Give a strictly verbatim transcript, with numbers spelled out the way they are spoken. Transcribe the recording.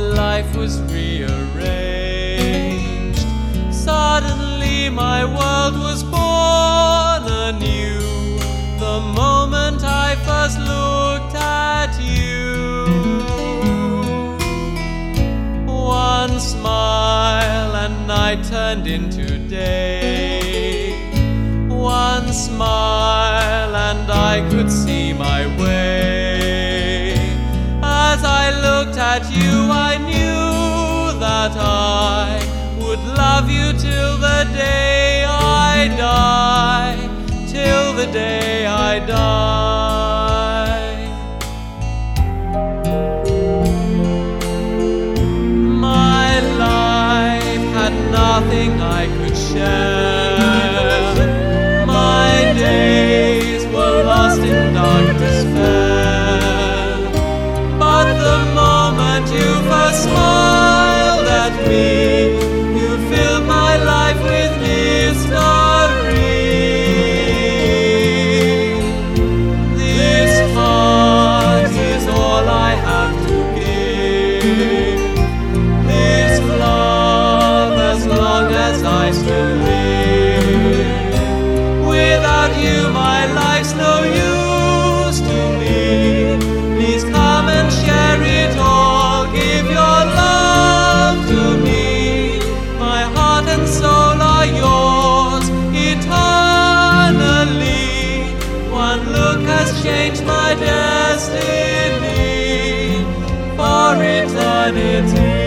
life was rearranged. Suddenly my world was born anew, the moment I first looked at you. One smile and night turned into day. One smile and I could see my way. As I looked at you, I knew that I would love you till the day I die, till the day I die. My life had nothing I could share. My days were lost in dark despair. But the moment you first smiled at me, you filled my life with mystery. This heart is all I have to give. This love as long as I still live. Without you my life's no use to me. Please come and share it all. Give your love to me. My heart and soul are yours eternally. One look has changed my destiny for eternity.